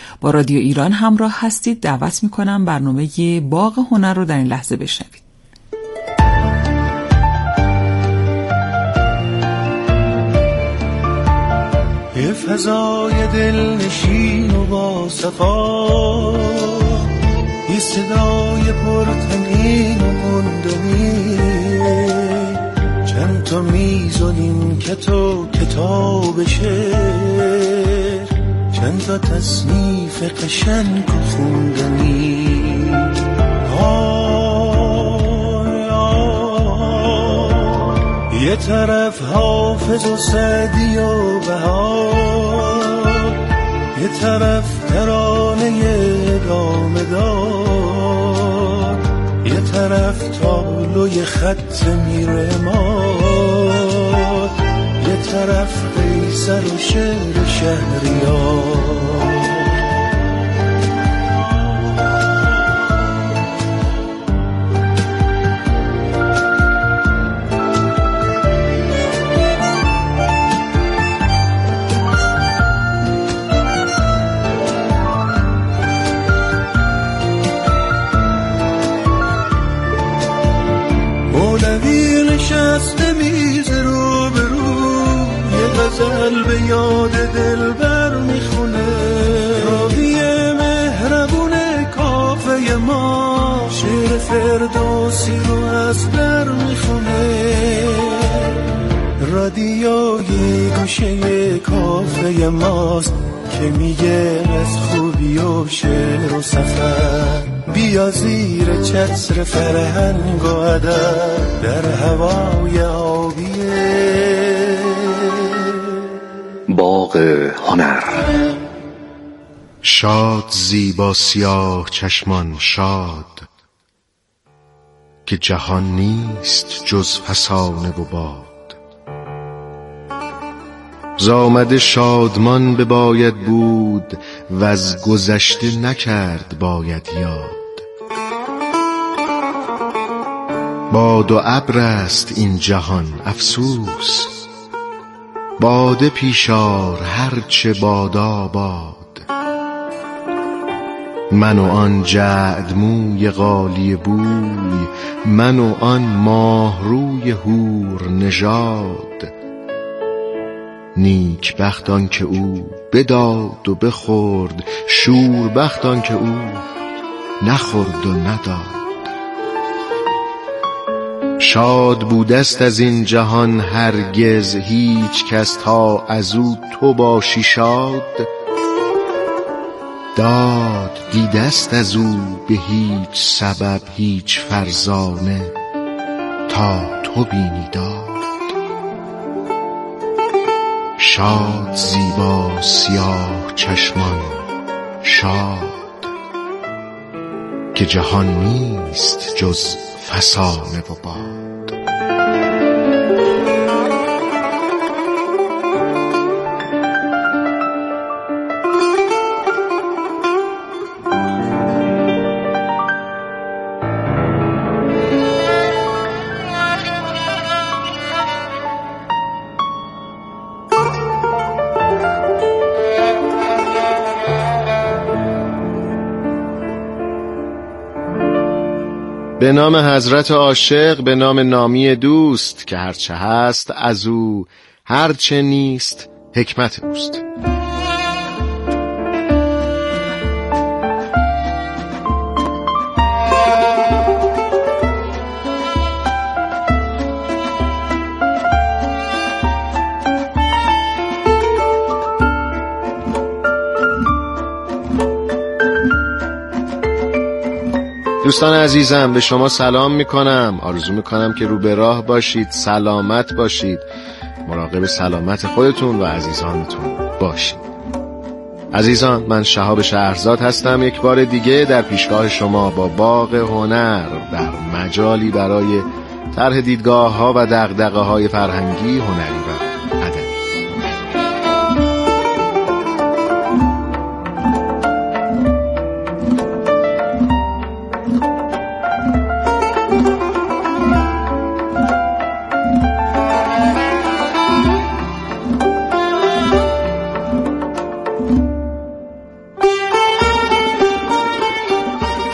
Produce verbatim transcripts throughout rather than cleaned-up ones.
با رادیو ایران همراه هستید. دعوت میکنم برنامه باغ هنر رو در این لحظه بشنوید. یه فضای دلنشین و با صفا، یه صدای پرتنین و مندنی، چند تا میز و نیمکت و کتاب شعر، چند تا تصنیف قشنگ و خوندنی. آی آی یه طرف حافظ و سعدی و بهار، یه طرف ترانه ادامه دار، یه طرف تابلوی خط میرمار، یه طرف قیصر و شعر شهریار. مولوی نشسته میز رو به رو، یه غزل به یاد دلبر میخونه، راوی مهربون کافه ما شعر فردوسی رو از در میخونه. رادیوی گوشه کافه ماست که میگه از خوبی و شعر و سفر، بیا زیر چتر فرهنگ و ادب در هوای آبیه باغ هنر. شاد زیبا سیاه چشمان شاد، که جهان نیست جز فسانه و باد. زامد شادمان بباید بود و از گذشته نکرد باید یاد. باد و ابر است این جهان افسوس، باده پیشار هرچه بادا باد. من و آن جعد موی غالیه بوی، من و آن ماه روی حور نژاد. نیک بخت آن که او بداد و بخورد، شور بخت آن که او نخورد و نداد. شاد بودست از این جهان هرگز هیچ کس تا از او تو باشی شاد. داد دیدست از او به هیچ سبب هیچ فرزانه تا تو بینی داد. شاد زیبا سیاه چشمان شاد، که جهان نیست جز فسانه و باد. به نام حضرت عاشق، به نام نامی دوست، که هرچه هست از او، هرچه نیست حکمت اوست. دوستان عزیزم، به شما سلام میکنم. آرزو میکنم که رو به راه باشید، سلامت باشید، مراقب سلامت خودتون و عزیزانتون باشید. عزیزان، من شهاب شهرزاد هستم، یک بار دیگه در پیشگاه شما با باغ هنر، در مجالی برای طرح دیدگاه ها و دغدغه های فرهنگی، هنری و ادبی.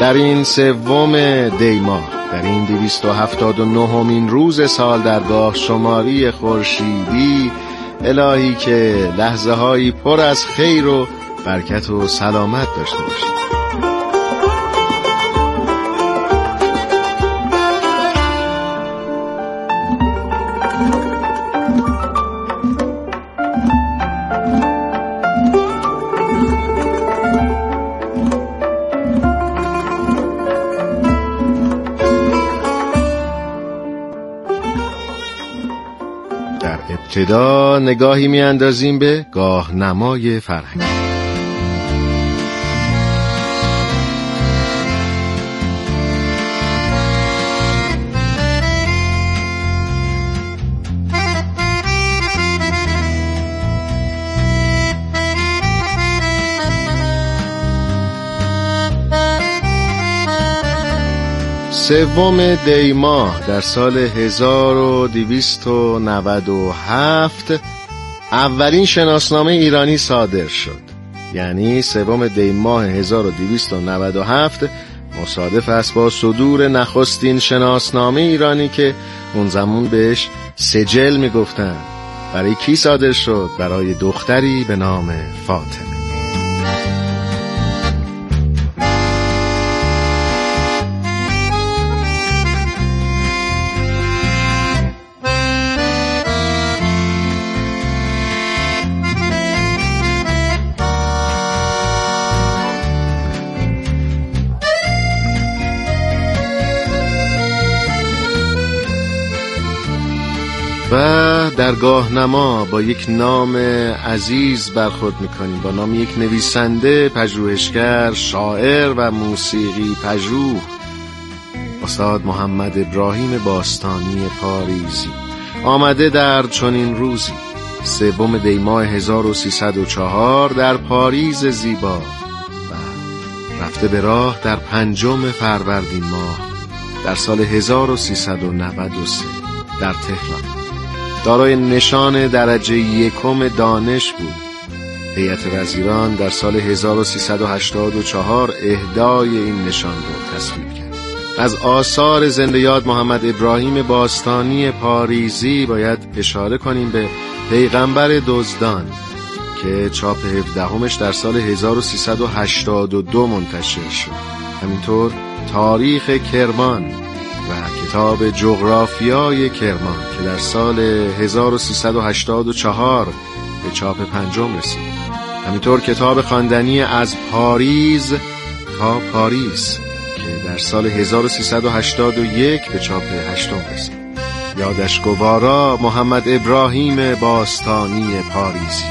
در این سوم دی ماه، در این دویست و هفتاد و نهمین روز سال در گاه شماری خورشیدی، الهی که لحظه هایی پر از خیر و برکت و سلامت داشته باشید. ابتدا نگاهی می اندازیم به گاهنمای فرهنگی. سوم دی ماه در سال هزار و دویست و نود و هفت اولین شناسنامه ایرانی صادر شد. یعنی سوم دی ماه هزار و دویست و نود و هفت مصادف است با صدور نخستین شناسنامه ایرانی که اون زمان بهش سجل میگفتن. برای کی صادر شد؟ برای دختری به نام فاطمه. و در گاهنما با یک نام عزیز برخورد میکنیم، با نام یک نویسنده، پژوهشگر، شاعر و موسیقی پژوه، استاد محمد ابراهیم باستانی پاریزی. آمده در چنین روزی سوم دی ماه هزار و سیصد و چهار در پاریز زیبا و رفته به راه در پنجم فروردین ماه در سال هزار و سیصد و نود و سه در تهران. دارای نشان درجه یکم دانش بود. هیئت وزیران در سال هزار و سیصد و هشتاد و چهار اهدای این نشان را تصویب کرد. از آثار زنده یاد محمد ابراهیم باستانی پاریزی باید اشاره کنیم به پیغمبر دزدان که چاپ هفدهمش در سال هزار و سیصد و هشتاد و دو منتشر شد. همینطور تاریخ کرمان و کتاب جغرافیای کرمان که در سال هزار و سیصد و هشتاد و چهار به چاپ پنجم رسید. همینطور کتاب خواندنی از پاریز تا پاریس که در سال هزار و سیصد و هشتاد و یک به چاپ هشتم رسید. یادش گوارا محمد ابراهیم باستانی پاریزی.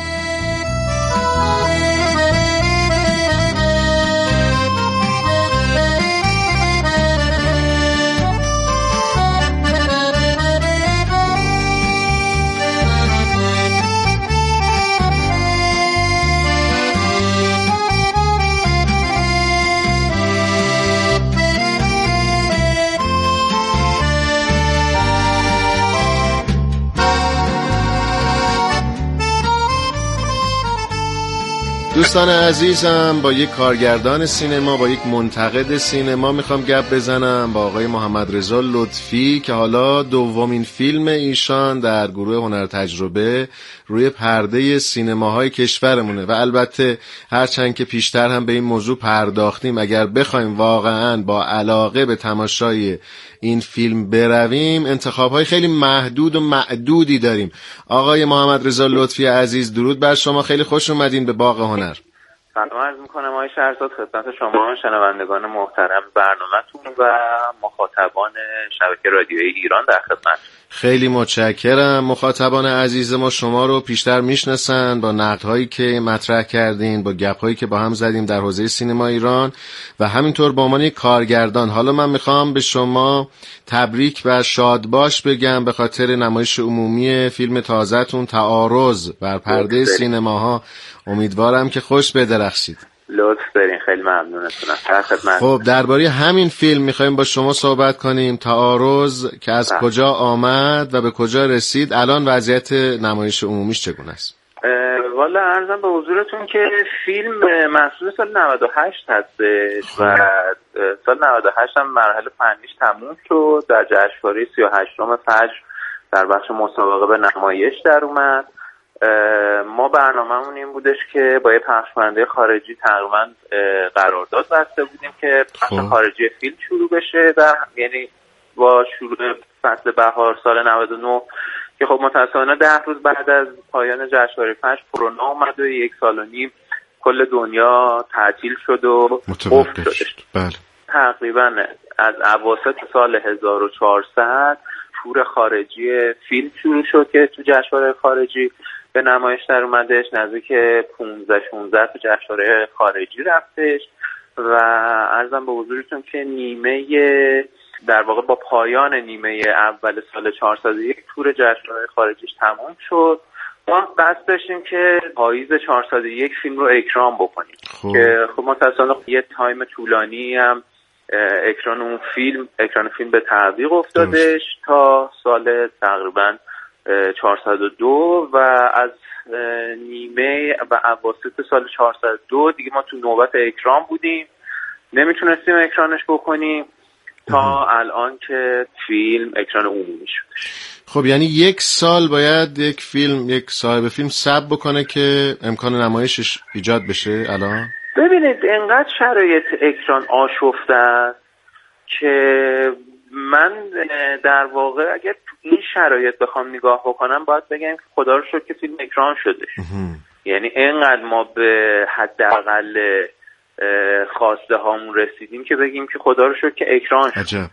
دوستان عزیزم، با یک کارگردان سینما، با یک منتقد سینما میخوام گپ بزنم، با آقای محمد رضا لطفی که حالا دومین فیلم ایشان در گروه هنر تجربه روی پرده سینماهای کشورمونه و البته هرچند که پیشتر هم به این موضوع پرداختیم، اگر بخوایم واقعا با علاقه به تماشای این فیلم برویم انتخاب‌های خیلی محدود و معدودی داریم. آقای محمد رضا لطفی عزیز، درود بر شما، خیلی خوش اومدین به باغ هنر. سلام عرض میکنم آقای شهرزاد خدمت شما شنوندگان محترم برنامه‌تون و مخاطبان شبکه رادیویی ایران در خدمت. خیلی متشکرم. مخاطبان عزیز ما شما رو پیشتر میشناسن با نقدهایی که مطرح کردین، با گپ‌هایی که با هم زدیم در حوزه سینما ایران و همینطور با عنوان کارگردان. حالا من میخوام به شما تبریک و شادباش بگم به خاطر نمایش عمومی فیلم تازه‌تون تعارض بر پرده سینماها. امیدوارم که خوش بدرخشید. لطف دارین، خیلی ممنونتونم. در خدمت. خب درباره همین فیلم میخوایم با شما صحبت کنیم. تعارض که از کجا آمد و به کجا رسید، الان وضعیت نمایش عمومیش چگونه است؟ والا عرضم به حضورتون که فیلم محصول سال نود و هشت هستش و سال نود و هشت هم مرحله فنیش تموم شد. در جشنواره سی و هشتم فجر در بخش مسابقه به نمایش در اومد. ما برنامه‌مون این بودش که با یه پخش‌کننده خارجی تقریبا قرارداد بسته بودیم که پخش خارجی فیلم شروع بشه، در یعنی با شروع فصل بهار سال نود و نه که خب متأسفانه ده روز بعد از پایان جشنواره فجر کرونا اومد و یک سال و نیم کل دنیا تعطیل شد و افت شد. بله. تقریبا از اواسط سال هزار و چهارصد تور خارجی فیلم شروع شد که تو جشنواره خارجی به نمایش در اومدش. نزدیک پانزده شانزده تو جشنواره خارجی رفتش و عرضم به حضورتون که نیمه در واقع با پایان نیمه اول سال چهارصد و یک تور جشنواره خارجیش تمام شد. ما قصد داشتیم که پاییز چهارصد و یک فیلم رو اکران بکنیم خوب. که خب متأسفانه یه تایم طولانی هم اکران اون فیلم اکران فیلم به تعویق افتادش تا سال تقریبا چهارصد و دو و از نیمه و اواسط سال چهارصد و دو دیگه ما تو نوبت اکران بودیم، نمیتونستیم اکرانش بکنیم تا الان که فیلم اکران عمومی شد. خب یعنی یک سال باید یک فیلم یک صاحب فیلم صبر بکنه که امکان نمایشش ایجاد بشه. الان ببینید انقدر شرایط اکران آشفته است که من در واقع اگر تو این شرایط بخوام نگاه بکنم باید بگم که خدا رو شکر که فیلم اکران شده. یعنی انقدر ما به حداقل خواسته هامون رسیدیم که بگیم که خدا رو شکر که اکران شد. عجب.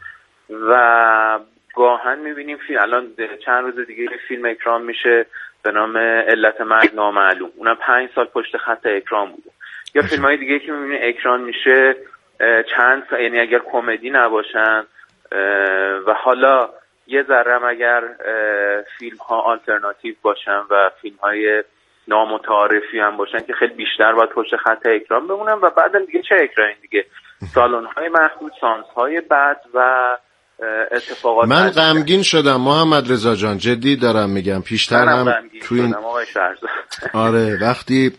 و گاهن میبینیم فیلم الان چند روز دیگه فیلم اکران میشه به نام علت مرگ نامعلوم، اونم پنج سال پشت خط اکران بوده. یا فیلم های دیگه که میبینیم اکران میشه چند سال، یعنی اگر کمدی نباشن و حالا یه ذره اگر فیلم ها آلترناتیو باشن و فیلم های نامتعارفی هم باشن که خیلی بیشتر باید پشت خط اکران بمونن و بعدم دیگه چه اکرانی دیگه، سالن های محدود، سانس های بد و اتفاقات. من غمگین شدم محمد رضا جان، جدی دارم میگم. پیشتر هم تو این آره وقتی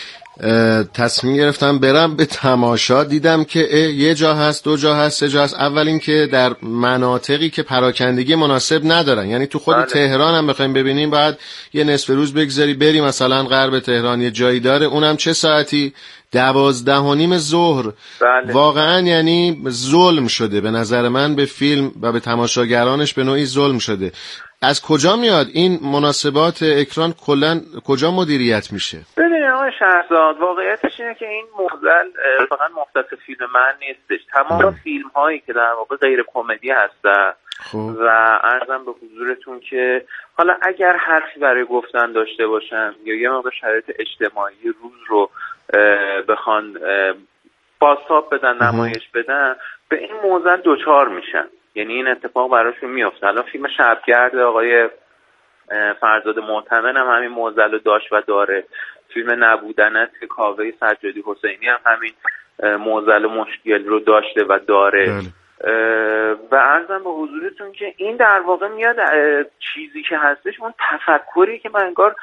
تصمیم گرفتم برم به تماشا دیدم که یه جا هست، دو جا هست، سه جا هست. اول این که در مناطقی که پراکندگی مناسب ندارن، یعنی تو خود بله. تهران هم بخوایم ببینیم باید یه نصف روز بگذاری بری مثلا غرب تهران، یه جایی داره اونم چه ساعتی، دوازده و نیم ظهر. بله. واقعا یعنی ظلم شده به نظر من به فیلم و به تماشاگرانش، به نوعی ظلم شده. از کجا میاد این مناسبات اکران؟ کلا کجا مدیریت میشه؟ ببینید آقای شهرزاد، واقعیتش اینه که این معضل فقط مختص فیلم من نیستش. تمام فیلم هایی که در واقع غیر کمدی هستن خوب. و عرضم به حضورتون که حالا اگر حرفی برای گفتن داشته باشن یا یه موقع شرایط اجتماعی روز رو بخوان بازتاب بدن، نمایش بدن، به این معضل دوچار میشن. یعنی این اتفاق براشون میفته. الان فیلم شبگرد آقای فرزاد معتمن هم همین معضل رو داشت و داره. فیلم نبودنت که کاوه سجادی حسینی هم همین معضل و مشکل رو داشته و داره. بله. و عرضم به حضورتون که این در واقع میاد چیزی که هستش اون تفکری که من انگار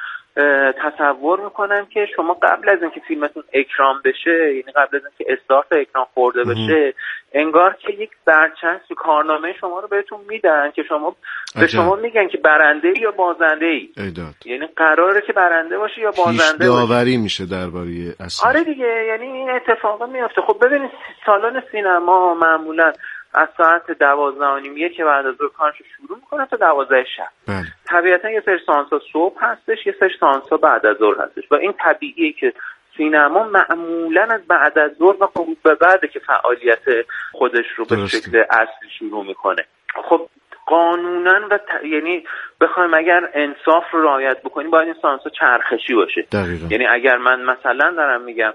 تصور میکنم که شما قبل از اینکه فیلمتون اکران بشه، یعنی قبل از اینکه استارت اکران خورده بشه، انگار که یک برچسب کارنامه شما رو بهتون میدن که شما به شما میگن که برنده یا بازنده ای. یعنی قراره که برنده باشی یا بازنده باشی. داوری میشه درباره اصلا. آره دیگه، یعنی این اتفاق میفته. خب ببینید سالن سینما معمولا از ساعت دوازده و نیم یک بعد از ظهر کارش شروع میکنه تا دوازده شب. بله. طبیعتا یه سری سانسا صبح هستش، یه سری سانسا بعد از ظهر هستش و این طبیعیه که سینما معمولا از بعد از ظهر و غروب به بعده که فعالیت خودش رو به شکل اصلی شروع میکنه. خب قانونا و ت... یعنی بخوایم اگر انصاف رو رعایت بکنیم باید این سانسا چرخشی باشه. دقیقا. یعنی اگر من مثلا دارم میگم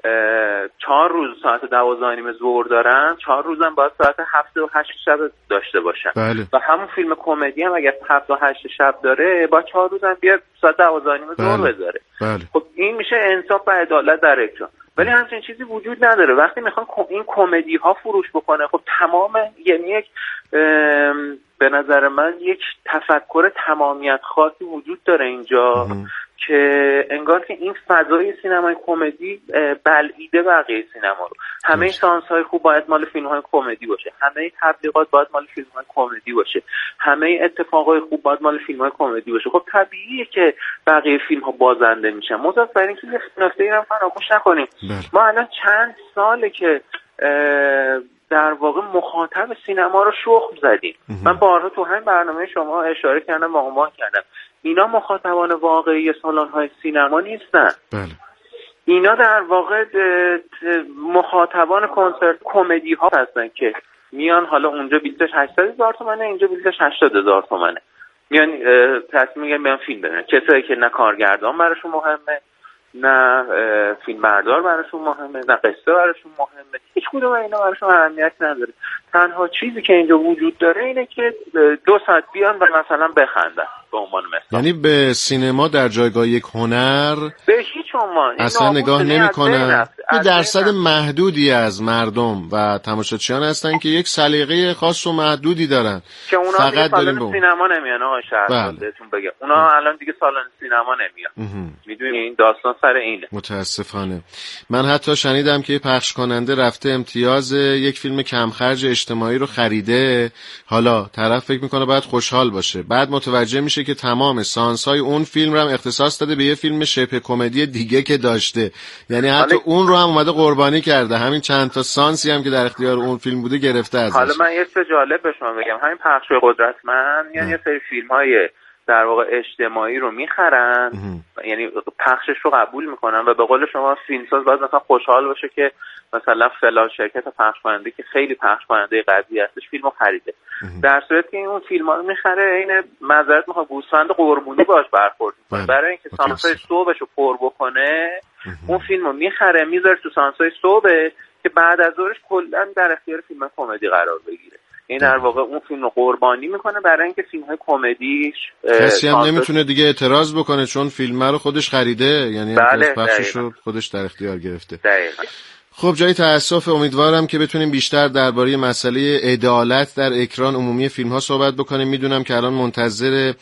چهار روز ساعت دوازده و نیم ظهر دارن، چهار روزم باید ساعت هفت و هشت شب داشته باشن. بله. و همون فیلم کمدی هم اگر هفت و هشت شب داره با چهار روزم بیاد ساعت دوازده و نیم ظهر بله. بذاره. بله. خب این میشه انصاف و عدالت در اکران. ولی همچین چیزی وجود نداره. وقتی میخوان این کمدی ها فروش بکنه، خب تمام یعنی یک به نظر من یک تفکر تمامیت خاصی وجود داره اینجا ام. که انگار که این فضای سینمای کمدی بلعیده بقیه سینما رو. همه سانس‌های خوب باید مال فیلم‌های کمدی باشه، همه تبلیغات باید مال فیلم‌های کمدی باشه، همه اتفاقای خوب باید مال فیلم‌های کمدی باشه. خب طبیعیه که بقیه فیلم‌ها بازنده میشن. مضاف بر اینکه یه نکته رو فراموش نکنیم، ما الان چند ساله که در واقع مخاطب سینما رو شخم زدیم. من بارها تو همین برنامه شما اشاره کردم و عنوان کردم، اینا مخاطبان واقعی سالن‌های سینما نیستن. بله. اینا در واقع مخاطبان کنسرت کمدی ها هستن که میان، حالا اونجا بلیتش هشتصد هزار تومنه، اینجا بلیتش هشتاد هزار تومنه، میان تصمیم میگیرن بیان فیلم ببینن. کسایی که نه کارگردان براشون مهمه، نه فیلم بردار براشون مهمه، نه قصه براشون مهمه، هیچ کدوم اینا براشون اهمیت نداره. تنها چیزی که اینجا وجود داره اینه که دو ساعت بیان و مثلا بخندن به عنوان مثال. یعنی به سینما در جایگاه یک هنر به هیچ عنوان اصلا نگاه نمی‌کنن. یه درصد محدودی از مردم و تماشاچیان هستن که یک سلیقه خاص و محدودی دارن که اونا فقط داریم به سینما نمیان. آقا شهر بهتون بگم اونا الان دیگه سالن سینما نمیان. میدونی این داستان سر اینه. متاسفانه من حتی شنیدم که پخش کننده رفته امتیاز یک فیلم کم خرج اجتماعی رو خریده. حالا طرف فکر میکنه باید خوشحال باشه، بعد متوجه میشه که تمام سانس‌های اون فیلم رو هم اختصاص داده به یه فیلم شبه کمدی دیگه که داشته. یعنی حتی اون رو هم اومده قربانی کرده، همین چند تا سانسی هم که در اختیار اون فیلم بوده گرفته ازش. حالا من یه چیز جالب به شما بگم، همین پخش‌های قدرتمند یعنی یه سری فیلم‌های در واقع اجتماعی رو میخرن، یعنی پخشش رو قبول میکنن و به قول شما فیلمساز باید مثلا خوشحال باشه که مثلا فلان شرکت پخش کننده که خیلی پخش کننده قوی هستش فیلمو خریده. در صورتی که اون فیلم‌ها رو میخره، این معذرت میخوام گوسفند قربونی باش برخورد میکنه برای اینکه سانسای صبحش رو پر بکنه. اون فیلمو میخره میذاره تو سانسای صبح که بعد از ظهرش کلا در اختیار فیلم کمدی قرار بگیره. این در واقع اون فیلم رو قربانی میکنه برای اینکه فیلم‌های کمدیش کسی هم نمیتونه دیگه اعتراض بکنه چون فیلم رو خودش خریده، یعنی بله پخشش رو خودش در اختیار گرفته. دقیقاً. خب جای تأسف، امیدوارم که بتونیم بیشتر درباره مسئله عدالت در اکران عمومی فیلم‌ها صحبت بکنیم. میدونم که الان منتظر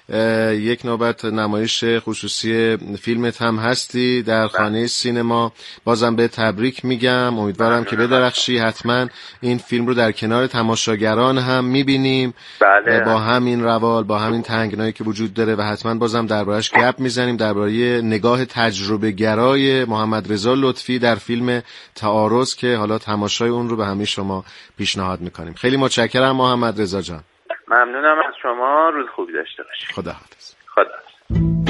یک نوبت نمایش خصوصی فیلمت هم هستی در خانه سینما. بازم به تبریک میگم، امیدوارم که بدرخشی. حتما این فیلم رو در کنار تماشاگران هم میبینیم. بله. با همین روال، با همین تنگنایی که وجود داره و حتما بازم دربارش گپ میزنیم، درباره نگاه تجربه گرای محمد رضا لطفی در فیلم تعارض که حالا تماشای اون رو به همه شما پیشنهاد میکنیم. خیلی متشکرم محمد رضا جان. ممنونم از شما، روز خوبی داشته باشید. خدا حافظ. خدا حافظ.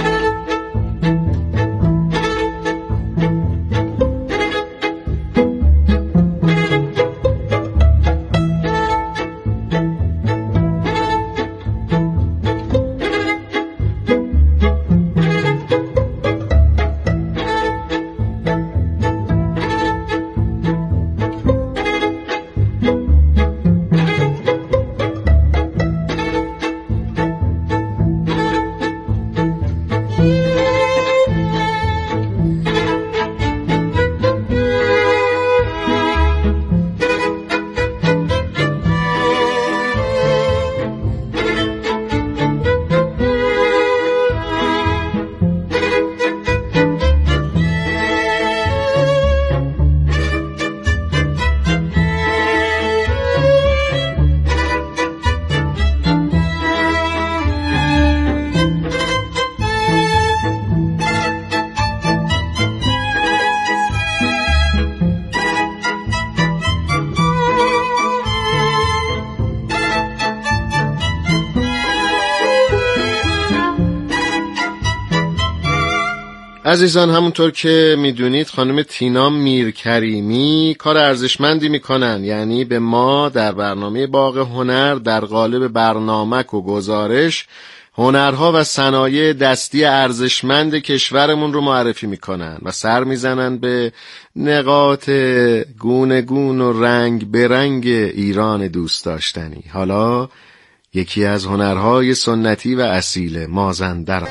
عزیزان، همونطور که میدونید خانم تینا میرکریمی کار ارزشمندی میکنن، یعنی به ما در برنامه باغ هنر در قالب برنامه و گزارش هنرها و صنایع دستی ارزشمند کشورمون رو معرفی میکنن و سر میزنن به نقاط گونه گون و رنگ برنگ ایران دوست داشتنی. حالا یکی از هنرهای سنتی و اصیل مازندران.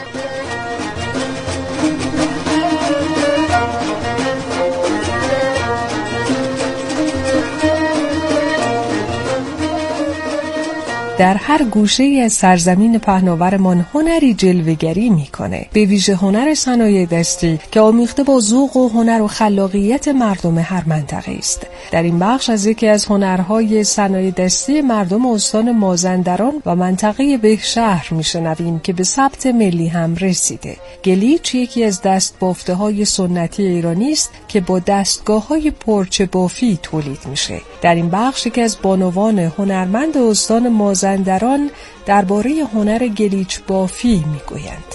در هر گوشه‌ای از سرزمین پهناورمان هنری جلوه‌گری می‌کنه، به ویژه هنر صنایع دستی که آمیخته با ذوق و هنر و خلاقیت مردم هر منطقه است. در این بخش از یکی از هنرهای صنایع دستی مردم استان مازندران و منطقه بهشهر می‌شنویم که به ثبت ملی هم رسیده. گلیچ یکی از دست‌بافته‌های سنتی ایرانی است که با دستگاه‌های پرچه بافی تولید میشه. در این بخش که از بانوان هنرمند استان مازندران درباره هنر گلیچ بافی میگویند.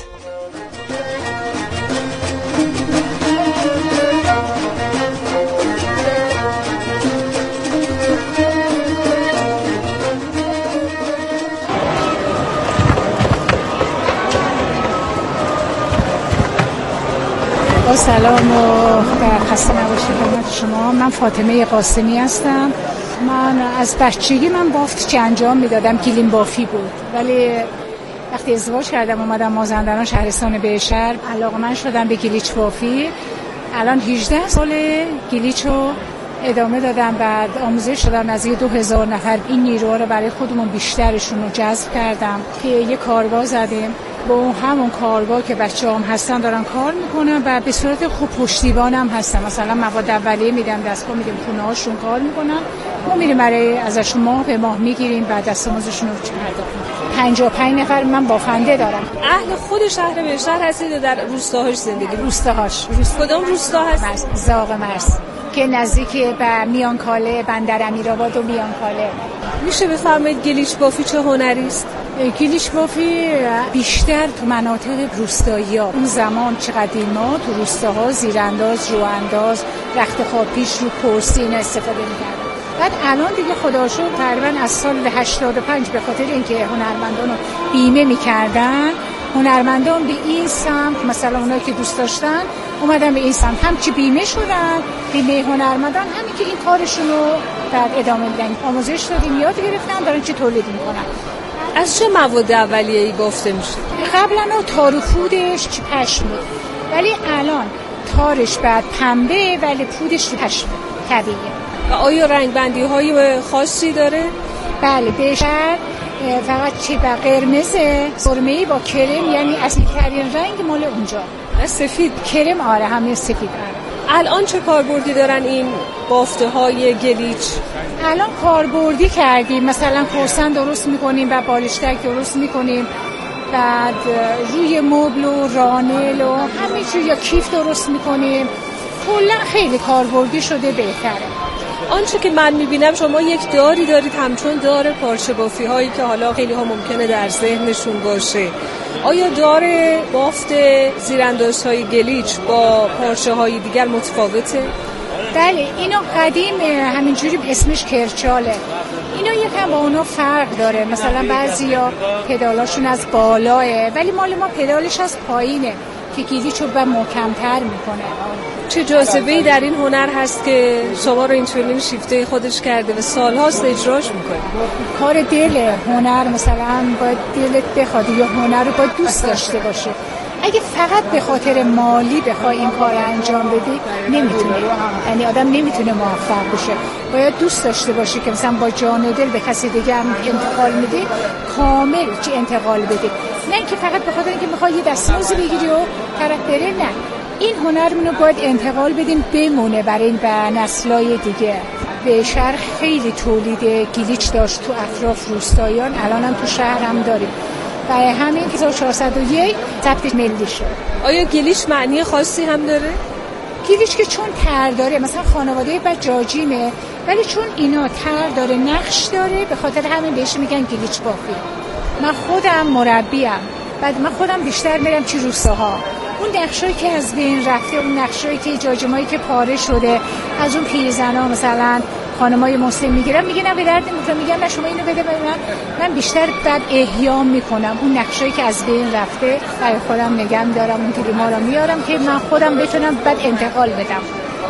با سلام و خسته نباشید خدمت شما. من فاطمه قاسمی هستم. من از بچگی من بافت چه انجام میدادم، گلیم بافی بود، ولی وقتی ازدواج کردم اومدم مازندران شهرستان بهشهر علاقه‌مند شدم به گلیچ بافی. الان هجده سال گلیچو ادامه دادم، بعد آموزش شدم از دو هزار نفر. این نیروها رو برای خودمون بیشترشون رو جذب کردم که یه کارگاه زدیم، با همون کارگاه که بچه‌هام هستن دارن کار میکنن و به صورت خوب پشتیبان هم هستن. مثلا مواد اولیه میدم، دستگاه میدیم، خونه هاشون کار میکنن، ما میریم برای ازشون ماه به ماه میگیریم، بعد دستمزدشون رو پرداخت میکنیم. پنجاه و پنج نفر من بافنده دارم. اهل خود شهر بهشهر هستید در روستاهاش زندگی؟ روستاهاش. روست... کدام روستا هست؟ زاغ مرز که نزدیک به میانکاله، بندر امیرآباد و میانکاله. میشه بفرمایید گلیچ بافی چه هنری است؟ گلیچ بافی بیشتر تو مناطق روستایی‌ها، اون زمان چه قدیما تو روستاها زیرانداز، روانداز، رخت خواب پیش رو کرسی این استفاده می‌کردن. بعد الان دیگه خدا رو شکر تقریبا از سال هشتاد و پنج به خاطر اینکه هنرمندان رو بیمه می‌کردن، هنرمندان به این سمت، مثلا اونایی که دوست داشتن اومدن به این سمت، هم چی بیمه شدن، بیمه هنرمندان، همین که این کارشون رو بعد ادامه میدن. آموزش دادیم، یاد گرفتن، دارن چی تولید میکنن. از چه مواد اولیه‌ای بافته میشه؟ قبلا تار و پودش چی پشم بود، ولی الان تارش بعد پنبه، ولی پودش پشم طبیعیه. و آیا رنگ بندی های خاصی داره؟ بله، بهشهر فقط چی با قرمز سرمه‌ای با کرم، یعنی اصلی ترین رنگ مال اونجا. سفید کرم، آره همین سفید. آره. الان چه کاربردی دارن این بافته های گلیچ؟ الان کاربردی کردیم، مثلا کرسن درست میکنیم و بالشتک درست میکنیم، بعد روی مبل و رانل و همه چیز یا کیف درست میکنیم. کلا خیلی کاربردی شده، بهتره. آنچه که من میبینم شما یک داری دارید همچون دار پارچه بافی هایی که حالا خیلی ها ممکنه در ذهنشون باشه. آیا دار بافت زیرانداز های گلیچ با پارچه های دیگر متفاوته؟ بله، اینا قدیم همینجوری اسمش کرچاله. اینا یکم با اونا فرق داره، مثلا بعضیا پدالاشون از بالاه، ولی مال ما پدالش از پایینه که گلیچو به محکم‌تر میکنه. چه جاذبه‌ای در این هنر هست که شما رو اینطوری شیفته خودش کرده و سال‌هاست اجراش میکنه؟ کار دل هنر، مثلا باید دلت بخواد یا هنر رو باید دوست داشته باشه. اگه فقط به خاطر مالی بخوای این کار انجام بدی نمیتونه، یعنی آدم نمیتونه موفق بشه. باید دوست داشته باشی که مثلا با جان و دل به کسی دیگه هم انتقال میدی، کامل چی انتقال بدی، نه اینکه فقط به خاطر اینکه میخوای یه دستمزد بگیری و طرف بره. نه، این هنرمونو باید انتقال بدیم بمونه برای این به نسلای دیگه. به شهر خیلی تولید گلیچ داشت تو اطراف روستاییان، الان هم تو شهر هم داریم. برای همین که هزار و چهارصد و یک ثبت ملی شد. آیا گلیچ معنی خاصی هم داره؟ گلیچ که چون تر داره، مثلا خانواده بجاجیمه، ولی چون اینا تر داره، نقش داره، به خاطر همین بهش میگن گلیچ بافی. من خودم مربیم، بعد من خودم بیشتر میرم چی روستاها، اون نقشایی که از بین رفته، اون نقشایی که جاجمایی که پاره شده، از اون پیرزنا مثلا خانمای مسلم میگیرن، میگن نه به درد نمیخوره، میگن نه شما اینو بده به من. من بیشتر بعد احیا میکنم اون نقشایی که از بین رفته، برای خودم نگم دارم، اون کلیما رو میارم که من خودم بتونم بعد انتقال بدم.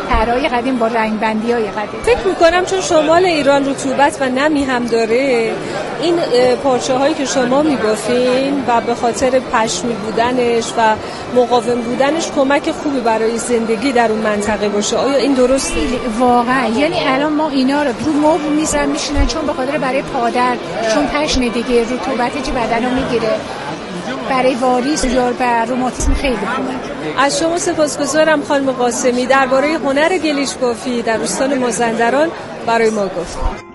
طرای قدیم با رنگ بندی های قدیم. فکر میکنم چون شمال ایران رطوبت و نمی هم داره، این پارچه هایی که شما میبافین و به خاطر پشمی بودنش و مقاوم بودنش کمک خوبی برای زندگی در اون منطقه باشه. آیا این درسته؟ واقعا یعنی الان ما اینا رو رو مبل میذارن میشینن، چون به خاطر برای پادر، چون پشم دیگه رطوبتی که بدنو میگیره، برای واریس یا بر روماتیسم خیلی خوبه. از شما سپاسگزارم خانم قاسمی، درباره هنر گلیچ بافی در استان مازندران برای ما گفت.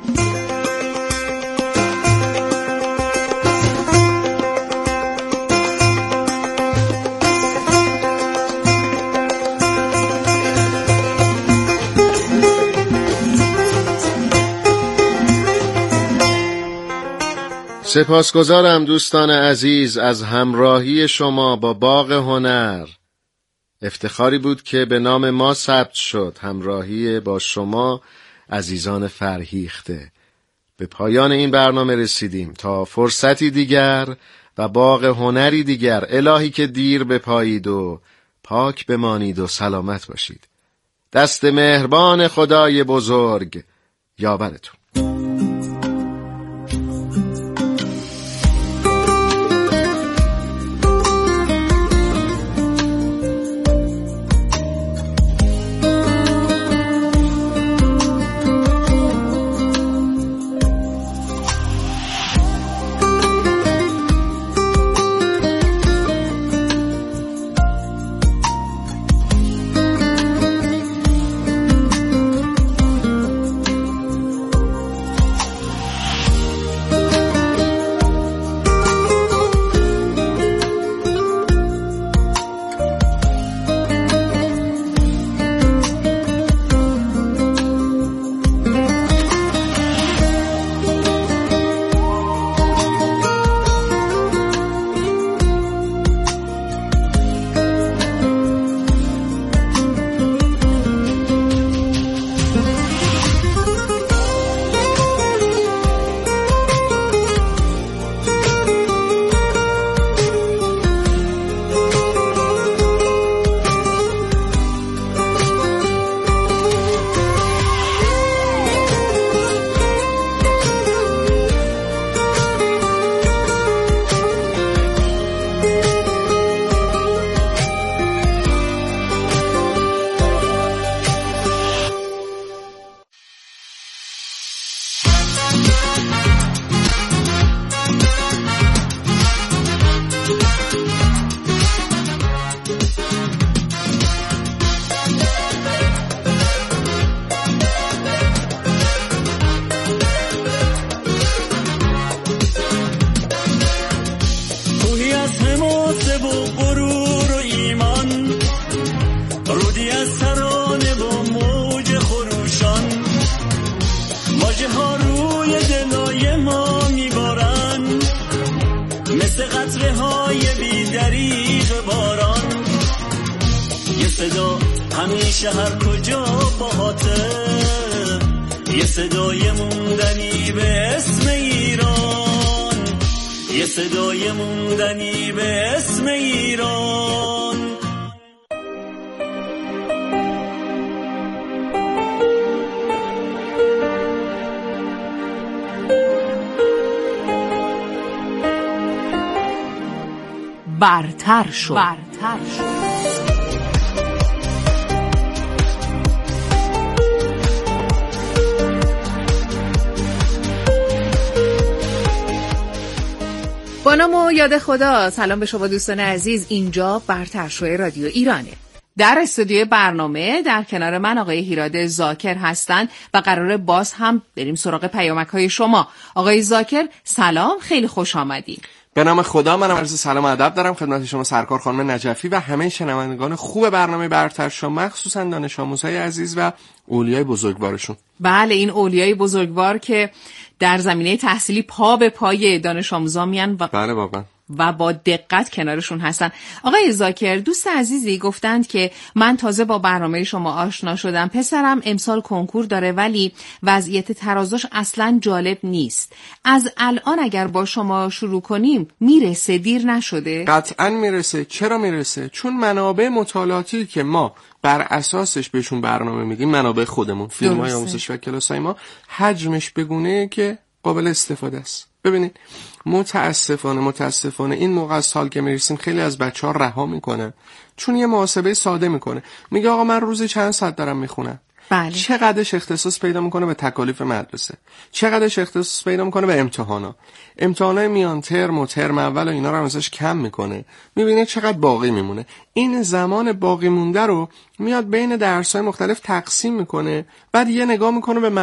سپاسگزارم دوستان عزیز از همراهی شما با باغ هنر. افتخاری بود که به نام ما ثبت شد، همراهی با شما عزیزان فرهیخته. به پایان این برنامه رسیدیم. تا فرصتی دیگر و باغ هنری دیگر، الهی که دیر بپایید و پاک بمانید و سلامت باشید. دست مهربان خدای بزرگ یاورتون. همیشه هر کجا باهاته، یه صدای موندنی به اسم ایران، یه صدای موندنی به اسم ایران. برتر شد. برتر شد. با نام و یاد خدا، سلام به شما دوستان عزیز. اینجا برتر شد رادیو ایرانه. در استودیو برنامه در کنار من آقای هیراد زاکر هستند و قراره باز هم بریم سراغ پیامک های شما. آقای زاکر سلام، خیلی خوش آمدید. به نام خدا، منم عرض سلام و ادب دارم خدمت شما سرکار خانم نجفی و همه شنوندگان خوب برنامه برتر شد، مخصوصا دانش آموزهای عزیز و اولیای بزرگوارشون. بله، این اولیای بزرگوار که در زمینه تحصیلی پا به پای دانش آموزا میان و بله واقعا و با دقت کنارشون هستن. آقای زاکر، دوست عزیزی گفتند که من تازه با برنامه شما آشنا شدم. پسرم امسال کنکور داره ولی وضعیت ترازوش اصلا جالب نیست. از الان اگر با شما شروع کنیم میرسه؟ دیر نشده؟ قطعا میرسه. چرا میرسه؟ چون منابع مطالعاتی که ما بر اساسش بهشون برنامه میدیم، منابع خودمون، فیلم‌های آموزش و کلاس‌های ما، حجمش بگونه که قابل استفاده است. ببینید متاسفانه متاسفانه این موقع از سال که میرسیم خیلی از بچه‌ها رها میکنن، چون یه محاسبه ساده میکنه، میگه آقا من روزی چند ساعت دارم میخونم. بله. چقدرش اختصاص پیدا میکنه به تکالیف مدرسه، چقدرش اختصاص پیدا میکنه به امتحانا، امتحانای میان ترم و ترم اول و اینا رو ازش کم میکنه، میبینه چقدر باقی میمونه. این زمان باقی مونده رو میاد بین درس‌های مختلف تقسیم میکنه، بعد یه نگاه میکنه به